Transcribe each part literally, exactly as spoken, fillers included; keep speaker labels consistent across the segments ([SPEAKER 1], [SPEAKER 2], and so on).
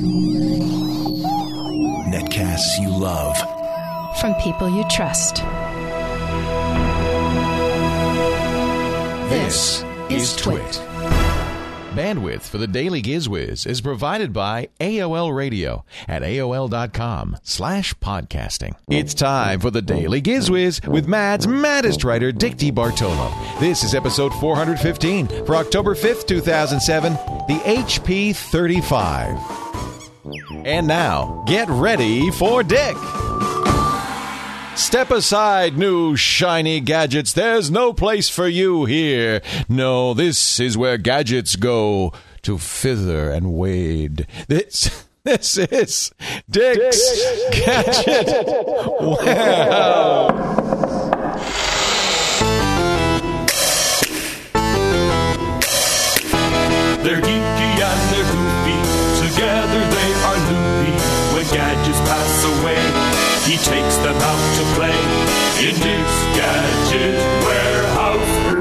[SPEAKER 1] Netcasts you love.
[SPEAKER 2] From people you trust.
[SPEAKER 3] This is Twit. Bandwidth for the Daily GizWiz is provided by A O L Radio at A O L dot com slash podcasting. It's time for the Daily GizWiz with Mad's maddest writer, Dick DeBartolo. This is episode four hundred fifteen for October fifth, two thousand seven, the H P thirty-five. And now, get ready for Dick. Step aside, new shiny gadgets. There's no place for you here. No, this is where gadgets go to fither and wade. This, this is Dick's, Dick's Gadget. Wow.
[SPEAKER 4] They're geeky and they're goofy. Together they are loopy. When gadgets pass away, he takes them out to play in Dick's Gadget Warehouse.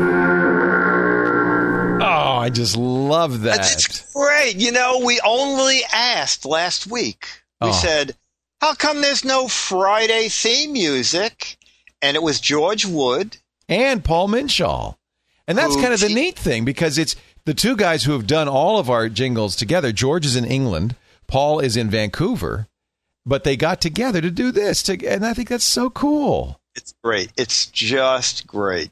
[SPEAKER 3] Oh, I just love that.
[SPEAKER 5] That's great. You know, we only asked last week. We oh. said, how come there's no Friday theme music? And it was George Wood.
[SPEAKER 3] And Paul Minshall. And that's kind of the neat thing, because it's the two guys who have done all of our jingles together. George is in England. Paul is in Vancouver. But they got together to do this, to, and I think that's so cool.
[SPEAKER 5] It's great. It's just great.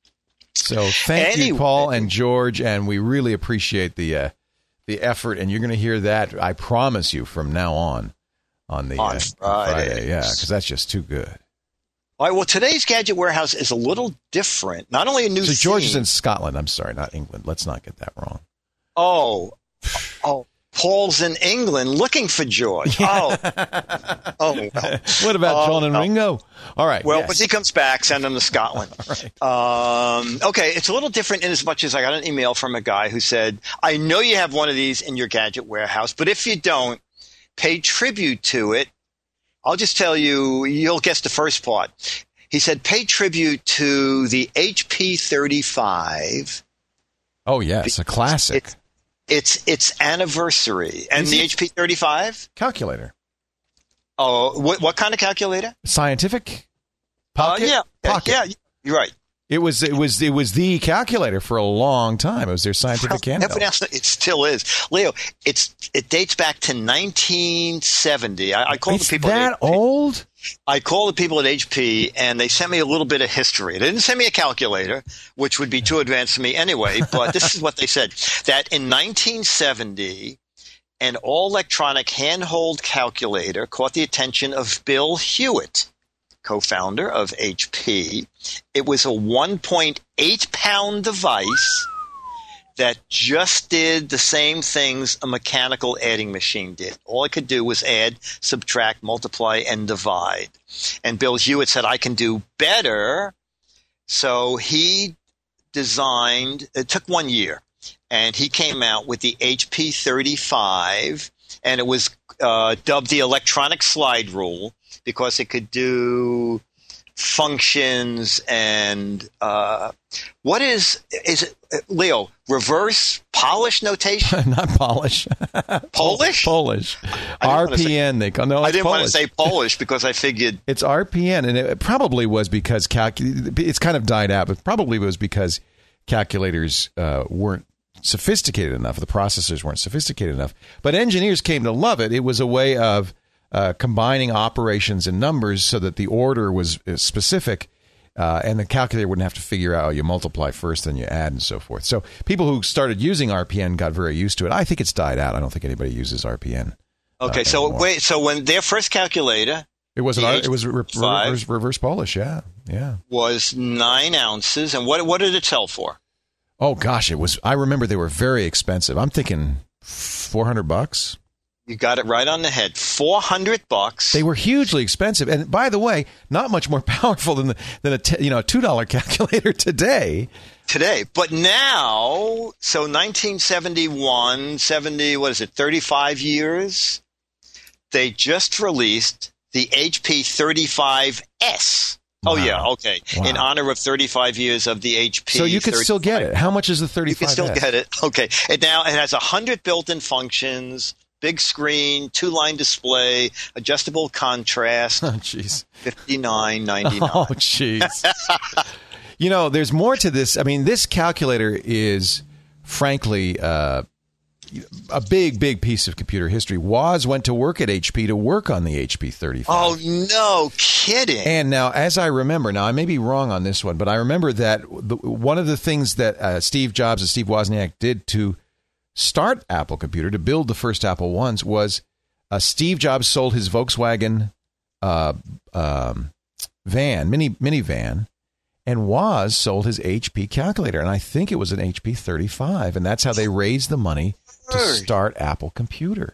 [SPEAKER 3] So thank anyway. you, Paul and George, and we really appreciate the uh, the effort. And you're going to hear that, I promise you, from now on on the
[SPEAKER 5] on
[SPEAKER 3] uh,
[SPEAKER 5] Friday.
[SPEAKER 3] Friday, yeah, because that's just too good.
[SPEAKER 5] All right. Well, today's Gadget Warehouse is a little different. Not only a new.
[SPEAKER 3] So George
[SPEAKER 5] theme,
[SPEAKER 3] is in Scotland. I'm sorry, not England. Let's not get that wrong.
[SPEAKER 5] Oh, oh. Paul's in England looking for George. Oh, oh. Well.
[SPEAKER 3] What about John uh, and
[SPEAKER 5] no.
[SPEAKER 3] Ringo? All right.
[SPEAKER 5] Well,
[SPEAKER 3] yes.
[SPEAKER 5] when he comes back, send him to Scotland.
[SPEAKER 3] All right.
[SPEAKER 5] Um, okay, it's a little different in as much as I got an email from a guy who said, I know you have one of these in your Gadget Warehouse, but if you don't, pay tribute to it. I'll just tell you, you'll guess the first part. He said, pay tribute to the H P thirty-five.
[SPEAKER 3] Oh, yes, a classic.
[SPEAKER 5] It, It's its anniversary. And
[SPEAKER 3] Is
[SPEAKER 5] the
[SPEAKER 3] it?
[SPEAKER 5] H P thirty-five?
[SPEAKER 3] Calculator.
[SPEAKER 5] Oh, what, what kind of calculator?
[SPEAKER 3] Scientific? Pocket?
[SPEAKER 5] Uh, yeah,
[SPEAKER 3] Pocket.
[SPEAKER 5] yeah, you're right.
[SPEAKER 3] It was it was it was the calculator for a long time. It was their scientific
[SPEAKER 5] Well,
[SPEAKER 3] handheld.
[SPEAKER 5] It still is, Leo. It's it dates back to nineteen seventy. I, I call
[SPEAKER 3] It's
[SPEAKER 5] the people
[SPEAKER 3] that
[SPEAKER 5] at H P,
[SPEAKER 3] old.
[SPEAKER 5] I called the people at H P, and they sent me a little bit of history. They didn't send me a calculator, which would be too advanced for me anyway. But this is what they said: that in nineteen seventy, an all-electronic handheld calculator caught the attention of Bill Hewitt, co-founder of H P. It was a one point eight pound device that just did the same things a mechanical adding machine did. All it could do was add, subtract, multiply, and divide. And Bill Hewitt said, I can do better. So he designed, it took one year, and he came out with the H P thirty-five, and it was uh, dubbed the electronic slide rule, because it could do functions and uh, what is is it, Leo, reverse polish notation?
[SPEAKER 3] Not polish.
[SPEAKER 5] Polish?
[SPEAKER 3] Polish. R P N.
[SPEAKER 5] Say,
[SPEAKER 3] they call no.
[SPEAKER 5] I didn't
[SPEAKER 3] Polish.
[SPEAKER 5] want to say Polish because I figured
[SPEAKER 3] it's R P N, and it probably was because calc- it's kind of died out, but probably was because calculators uh, weren't sophisticated enough. The processors weren't sophisticated enough, but engineers came to love it. It was a way of Uh, combining operations and numbers so that the order was specific, uh, and the calculator wouldn't have to figure out you multiply first, then you add, and so forth. So people who started using R P N got very used to it. I think it's died out. I don't think anybody uses R P N.
[SPEAKER 5] Okay,
[SPEAKER 3] uh,
[SPEAKER 5] so
[SPEAKER 3] anymore.
[SPEAKER 5] wait, so when their first calculator,
[SPEAKER 3] it was an R, it was re- reverse, reverse Polish, yeah, yeah,
[SPEAKER 5] was nine ounces, and what what did it sell for?
[SPEAKER 3] Oh gosh, it was. I remember they were very expensive. I'm thinking four hundred bucks.
[SPEAKER 5] You got it right on the head. four hundred bucks.
[SPEAKER 3] They were hugely expensive. And by the way, not much more powerful than the, than a t- you know, two dollar calculator today.
[SPEAKER 5] Today. But now, so nineteen seventy-one, seventy, what is it, thirty-five years? They just released the H P thirty-five S.
[SPEAKER 3] Wow.
[SPEAKER 5] Oh, yeah, okay.
[SPEAKER 3] Wow.
[SPEAKER 5] In honor of thirty-five years of the H P.
[SPEAKER 3] So you can still get it. How much is the thirty-five S?
[SPEAKER 5] You can still get it. Okay. And now it has one hundred built-in functions, big screen, two-line display, adjustable contrast,
[SPEAKER 3] Oh, jeez.
[SPEAKER 5] fifty-nine ninety-nine.
[SPEAKER 3] Oh, jeez. You know, there's more to this. I mean, this calculator is, frankly, uh, a big, big piece of computer history. Woz went to work at H P to work on the H P thirty-five.
[SPEAKER 5] Oh, no kidding.
[SPEAKER 3] And now, as I remember, now I may be wrong on this one, but I remember that the, one of the things that uh, Steve Jobs and Steve Wozniak did to start Apple Computer, to build the first Apple ones, was uh, Steve Jobs sold his Volkswagen uh, um, van, mini minivan, and Woz sold his H P calculator, and I think it was an H P thirty-five, and that's how they raised the money to start Apple Computer.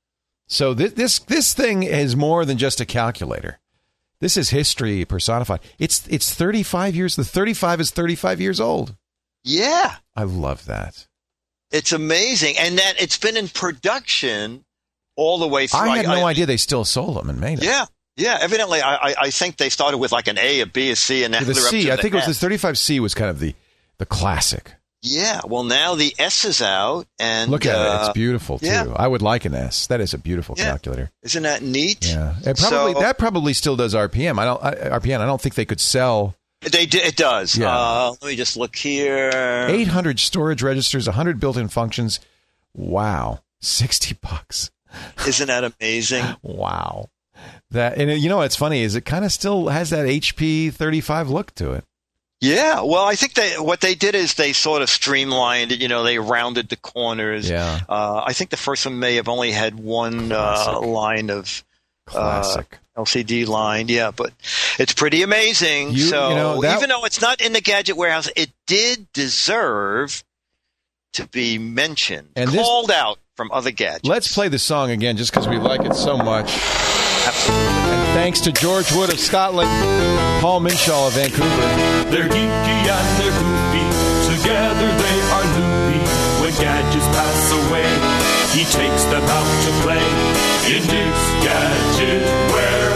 [SPEAKER 3] So this this this thing is more than just a calculator. This is history personified. It's it's thirty-five years. The thirty-five is thirty-five years old.
[SPEAKER 5] Yeah.
[SPEAKER 3] I love that.
[SPEAKER 5] It's amazing. And that it's been in production all the way through.
[SPEAKER 3] I had
[SPEAKER 5] I,
[SPEAKER 3] no
[SPEAKER 5] I,
[SPEAKER 3] idea they still sold them and made it.
[SPEAKER 5] Yeah. Yeah. Evidently, I, I, I think they started with like an A, a B, a C, and now
[SPEAKER 3] The
[SPEAKER 5] they're up
[SPEAKER 3] C,
[SPEAKER 5] to
[SPEAKER 3] I
[SPEAKER 5] the
[SPEAKER 3] think it was the
[SPEAKER 5] S.
[SPEAKER 3] thirty-five C was kind of the, the classic.
[SPEAKER 5] Yeah. Well, now the S is out. And
[SPEAKER 3] Look at
[SPEAKER 5] uh,
[SPEAKER 3] it. It's beautiful, too.
[SPEAKER 5] yeah.
[SPEAKER 3] I would like an S. That is a beautiful
[SPEAKER 5] Yeah.
[SPEAKER 3] calculator.
[SPEAKER 5] Isn't that neat?
[SPEAKER 3] Yeah. It probably
[SPEAKER 5] So-
[SPEAKER 3] That probably still does R P M. I don't I, R P M. I don't think they could sell
[SPEAKER 5] They do, it does.
[SPEAKER 3] Yeah.
[SPEAKER 5] Uh, let me just look here.
[SPEAKER 3] eight hundred storage registers, one hundred built-in functions. Wow. sixty bucks.
[SPEAKER 5] Isn't that amazing?
[SPEAKER 3] Wow. That and you know what's funny is it kind of still has that H P thirty-five look to it.
[SPEAKER 5] Yeah. Well, I think they what they did is they sort of streamlined it. You know, they rounded the corners.
[SPEAKER 3] Yeah.
[SPEAKER 5] Uh, I think the first one may have only had one uh,
[SPEAKER 3] Classic.
[SPEAKER 5] line of
[SPEAKER 3] Classic.
[SPEAKER 5] uh, L C D line. Yeah, but it's pretty amazing.
[SPEAKER 3] You-
[SPEAKER 5] so
[SPEAKER 3] you know, that-
[SPEAKER 5] even though it's not in the Gadget Warehouse, it did deserve to be mentioned,
[SPEAKER 3] And this-
[SPEAKER 5] called out from other gadgets.
[SPEAKER 3] Let's play the song again just because we like it so much.
[SPEAKER 5] Absolutely.
[SPEAKER 3] And thanks to George Wood of Scotland, Paul Minshaw of Vancouver.
[SPEAKER 4] They're geeky and they're goofy. Together they are loopy. When gadgets pass away, he takes them out to play in Dick's Gadget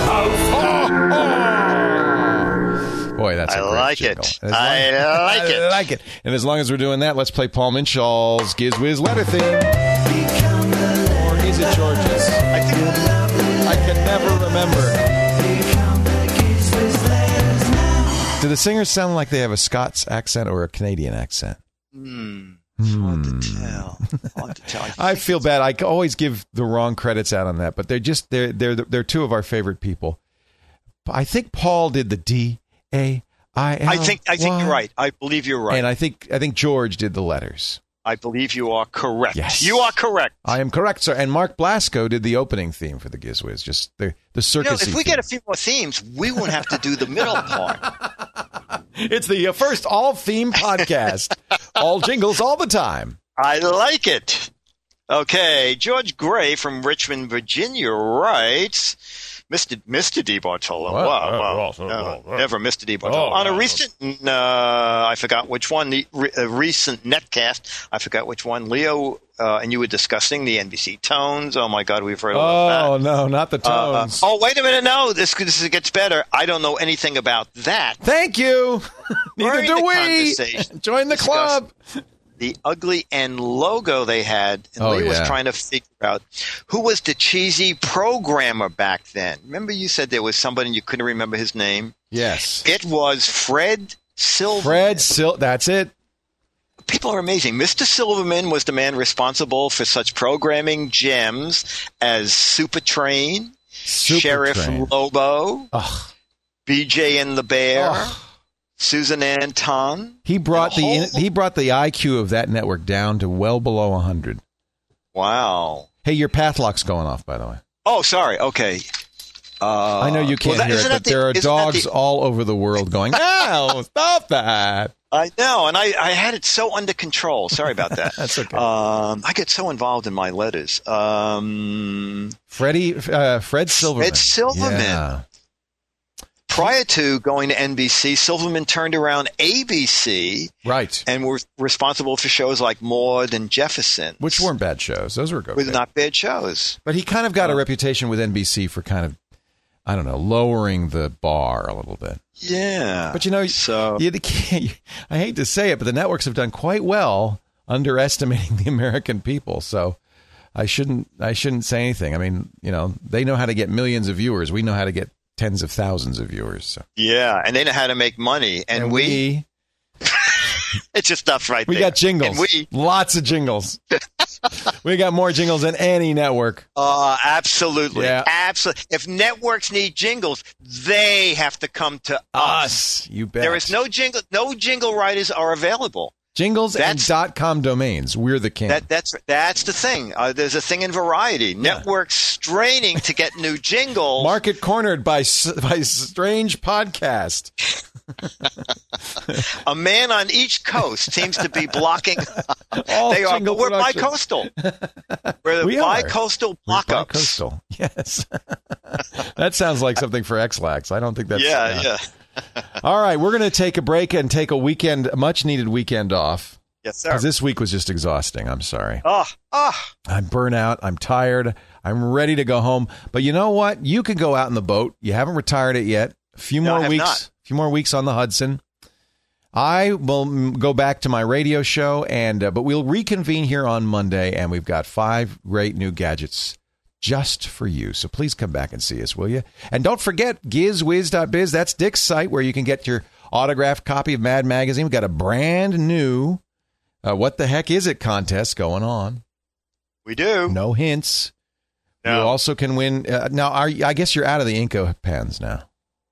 [SPEAKER 4] Warehouse.
[SPEAKER 3] Boy, that's a
[SPEAKER 5] I
[SPEAKER 3] great
[SPEAKER 5] like
[SPEAKER 3] jingle.
[SPEAKER 5] it.
[SPEAKER 3] As long-
[SPEAKER 5] I like it.
[SPEAKER 3] I like it. And as long as we're doing that, let's play Paul Minshaw's GizWiz letter theme. Or is it George's? I, think, I can never remember. Do the singers sound like they have a Scots accent or a Canadian accent?
[SPEAKER 5] Hmm. It's hard to tell. Hard to tell.
[SPEAKER 3] I feel bad. I always give the wrong credits out on that, but they're just they're they're they're two of our favorite people. I think Paul did the D A I L.
[SPEAKER 5] I think I think you're right. I believe you're right.
[SPEAKER 3] And I think I think George did the letters.
[SPEAKER 5] I believe you are correct.
[SPEAKER 3] Yes.
[SPEAKER 5] You are correct.
[SPEAKER 3] I am correct, sir. And Mark Blasco did the opening theme for the GizWiz, just the the
[SPEAKER 5] You know,
[SPEAKER 3] circus.
[SPEAKER 5] if we get a few more themes, we won't have to do the middle part.
[SPEAKER 3] It's the uh, first all theme podcast, all jingles all the time.
[SPEAKER 5] I like it. Okay, George Gray from Richmond, Virginia writes, Mister Mister DiBartolo.
[SPEAKER 3] What?
[SPEAKER 5] Wow,
[SPEAKER 3] Oh,
[SPEAKER 5] wow.
[SPEAKER 3] oh,
[SPEAKER 5] No,
[SPEAKER 3] oh, oh.
[SPEAKER 5] never Mister DiBartolo.
[SPEAKER 3] Oh,
[SPEAKER 5] On a
[SPEAKER 3] wow.
[SPEAKER 5] recent, uh, I forgot which one, the re, a recent netcast, I forgot which one, Leo, uh, and you were discussing the N B C tones. Oh, my God, we've heard about
[SPEAKER 3] Oh
[SPEAKER 5] that.
[SPEAKER 3] no, not the
[SPEAKER 5] Uh,
[SPEAKER 3] tones.
[SPEAKER 5] oh, wait a minute. No, this, this gets better. I don't know anything about that.
[SPEAKER 3] Thank you. Neither
[SPEAKER 5] During
[SPEAKER 3] do
[SPEAKER 5] the
[SPEAKER 3] we.
[SPEAKER 5] conversation,
[SPEAKER 3] Join the
[SPEAKER 5] discuss
[SPEAKER 3] club.
[SPEAKER 5] The ugly N logo they had, and
[SPEAKER 3] Oh,
[SPEAKER 5] Lee was
[SPEAKER 3] yeah.
[SPEAKER 5] trying to figure out who was the cheesy programmer back then. Remember you said there was somebody and you couldn't remember his name?
[SPEAKER 3] Yes.
[SPEAKER 5] It was Fred Silverman.
[SPEAKER 3] Fred Sil. That's it.
[SPEAKER 5] People are amazing. Mister Silverman was the man responsible for such programming gems as Super Train,
[SPEAKER 3] Super
[SPEAKER 5] Sheriff
[SPEAKER 3] Train.
[SPEAKER 5] Lobo,
[SPEAKER 3] Ugh.
[SPEAKER 5] B J and the Bear,
[SPEAKER 3] Ugh.
[SPEAKER 5] Susan Anton.
[SPEAKER 3] He brought the
[SPEAKER 5] whole-
[SPEAKER 3] he brought the I Q of that network down to well below one hundred.
[SPEAKER 5] Wow.
[SPEAKER 3] Hey, your path lock's going off, by the way.
[SPEAKER 5] Oh, sorry. Okay. Uh,
[SPEAKER 3] I know you can't
[SPEAKER 5] well, that-
[SPEAKER 3] hear it,
[SPEAKER 5] isn't
[SPEAKER 3] but
[SPEAKER 5] that the-
[SPEAKER 3] there are
[SPEAKER 5] isn't that
[SPEAKER 3] dogs
[SPEAKER 5] the-
[SPEAKER 3] all over the world going, "No, stop that!"
[SPEAKER 5] I know, and I, I had it so under control. Sorry about that.
[SPEAKER 3] That's okay.
[SPEAKER 5] Um, I get so involved in my letters. Um,
[SPEAKER 3] Freddie, uh, Fred Silverman.
[SPEAKER 5] Fred Silverman.
[SPEAKER 3] Yeah.
[SPEAKER 5] prior to going to N B C, Silverman turned around A B C
[SPEAKER 3] Right.
[SPEAKER 5] and were responsible for shows like Maude and Jefferson,
[SPEAKER 3] Which weren't bad shows. Those were okay.
[SPEAKER 5] with not bad shows.
[SPEAKER 3] But he kind of got a reputation with N B C for kind of, I don't know, lowering the bar a little bit.
[SPEAKER 5] Yeah,
[SPEAKER 3] But you know,
[SPEAKER 5] so
[SPEAKER 3] you can't, I hate to say it, but the networks have done quite well underestimating the American people. So I shouldn't. I shouldn't say anything. I mean, you know, they know how to get millions of viewers. We know how to get tens of thousands of viewers. So.
[SPEAKER 5] Yeah, and they know how to make money, and,
[SPEAKER 3] and
[SPEAKER 5] we.
[SPEAKER 3] we
[SPEAKER 5] It's just stuff right
[SPEAKER 3] we
[SPEAKER 5] there.
[SPEAKER 3] got jingles.
[SPEAKER 5] And we,
[SPEAKER 3] Lots of jingles. We got more jingles than any network.
[SPEAKER 5] Uh, absolutely.
[SPEAKER 3] Yeah.
[SPEAKER 5] Absolutely. If networks need jingles, they have to come to us.
[SPEAKER 3] Us. You bet.
[SPEAKER 5] There is no jingle. No jingle writers are available.
[SPEAKER 3] Jingles
[SPEAKER 5] That's-
[SPEAKER 3] and .com domains. We're the king.
[SPEAKER 5] That that's that's the thing. Uh, there's a thing in Variety. Networks straining to get new jingles.
[SPEAKER 3] Market cornered by s- by strange podcast.
[SPEAKER 5] A man on each coast seems to be blocking.
[SPEAKER 3] All
[SPEAKER 5] they are.
[SPEAKER 3] jingle
[SPEAKER 5] But we're
[SPEAKER 3] production.
[SPEAKER 5] bi-coastal. We're the
[SPEAKER 3] We are.
[SPEAKER 5] bi-coastal
[SPEAKER 3] We're
[SPEAKER 5] block-ups.
[SPEAKER 3] bi-coastal. Yes. That sounds like something for X-Lax. I don't think that's.
[SPEAKER 5] Yeah,
[SPEAKER 3] uh,
[SPEAKER 5] yeah.
[SPEAKER 3] All right, we're going to take a break and take a weekend, a much-needed weekend off.
[SPEAKER 5] Yes, sir.
[SPEAKER 3] Because this week was just exhausting. I'm sorry.
[SPEAKER 5] Oh, oh.
[SPEAKER 3] I'm burnt out. I'm tired. I'm ready to go home. But you know what? You can go out in the boat. You haven't retired it yet. A few
[SPEAKER 5] No, I
[SPEAKER 3] more
[SPEAKER 5] have
[SPEAKER 3] weeks.
[SPEAKER 5] not.
[SPEAKER 3] A few more weeks on the Hudson. I will mm, go back to my radio show, and uh, but we'll reconvene here on Monday, and we've got five great new gadgets just for you. So please come back and see us, will you? And don't forget gizwiz dot biz. That's Dick's site where you can get your autographed copy of Mad Magazine. We've got a brand new uh, What the Heck Is It contest going on.
[SPEAKER 5] We do.
[SPEAKER 3] No hints.
[SPEAKER 5] No.
[SPEAKER 3] You also can win. Uh, now, are, I guess you're out of the Inca pens now.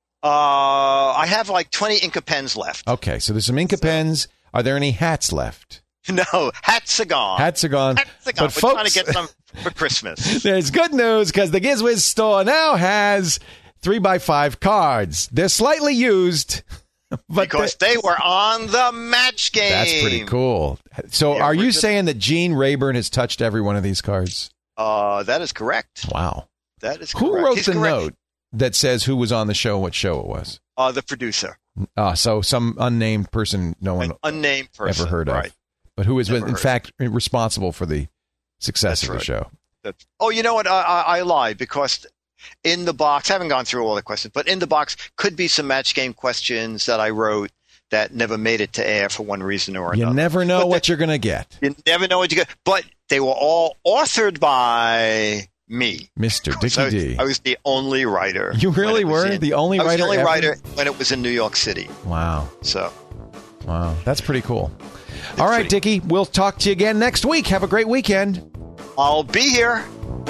[SPEAKER 5] Uh, I have like twenty Inca pens left.
[SPEAKER 3] Okay, so there's some Inca pens. Are there any hats left?
[SPEAKER 5] No, hats are gone.
[SPEAKER 3] Hats are gone.
[SPEAKER 5] Hats are gone.
[SPEAKER 3] But
[SPEAKER 5] We're
[SPEAKER 3] folks,
[SPEAKER 5] trying to get some for Christmas.
[SPEAKER 3] there's good news because the GizWiz store now has three by five cards. They're slightly used, but
[SPEAKER 5] Because they were on the match game.
[SPEAKER 3] that's pretty cool. So
[SPEAKER 5] Yeah,
[SPEAKER 3] are
[SPEAKER 5] we're
[SPEAKER 3] you
[SPEAKER 5] just-
[SPEAKER 3] saying that Gene Rayburn has touched every one of these cards?
[SPEAKER 5] Uh, that is correct.
[SPEAKER 3] Wow.
[SPEAKER 5] That is
[SPEAKER 3] Who
[SPEAKER 5] correct.
[SPEAKER 3] wrote
[SPEAKER 5] He's
[SPEAKER 3] the
[SPEAKER 5] correct.
[SPEAKER 3] note that says who was on the show and what show it was?
[SPEAKER 5] Uh, the producer.
[SPEAKER 3] Uh, so some unnamed person no one
[SPEAKER 5] An unnamed person.
[SPEAKER 3] ever heard of.
[SPEAKER 5] Right.
[SPEAKER 3] But who is,
[SPEAKER 5] Never
[SPEAKER 3] in
[SPEAKER 5] heard.
[SPEAKER 3] fact, responsible for the success
[SPEAKER 5] That's
[SPEAKER 3] of the
[SPEAKER 5] right.
[SPEAKER 3] show.
[SPEAKER 5] That's, oh, you know what? I, I, I lied because in the box, I haven't gone through all the questions, but in the box could be some match game questions that I wrote that never made it to air for one reason or
[SPEAKER 3] You
[SPEAKER 5] another.
[SPEAKER 3] never know
[SPEAKER 5] But
[SPEAKER 3] what
[SPEAKER 5] the-
[SPEAKER 3] you're going to get.
[SPEAKER 5] You never know what you get. But they were all authored by me.
[SPEAKER 3] Mister Dickie
[SPEAKER 5] So
[SPEAKER 3] D.
[SPEAKER 5] I was the only writer.
[SPEAKER 3] You
[SPEAKER 5] when
[SPEAKER 3] really
[SPEAKER 5] it was
[SPEAKER 3] were?
[SPEAKER 5] in-
[SPEAKER 3] The only
[SPEAKER 5] I was
[SPEAKER 3] writer
[SPEAKER 5] the only
[SPEAKER 3] ever?
[SPEAKER 5] writer when it was in New York City.
[SPEAKER 3] Wow.
[SPEAKER 5] So
[SPEAKER 3] Wow. That's pretty cool. All right, Dickie, we'll talk to you again next week. Have a great weekend.
[SPEAKER 5] I'll be here.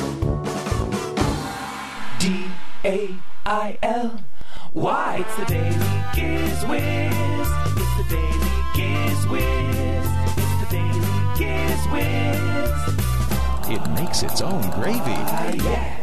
[SPEAKER 6] D A I L Y. It's the Daily Giz Wiz. It's the Daily Giz Wiz. It's the Daily Giz Wiz.
[SPEAKER 3] It makes its own gravy.
[SPEAKER 6] Ah, yeah.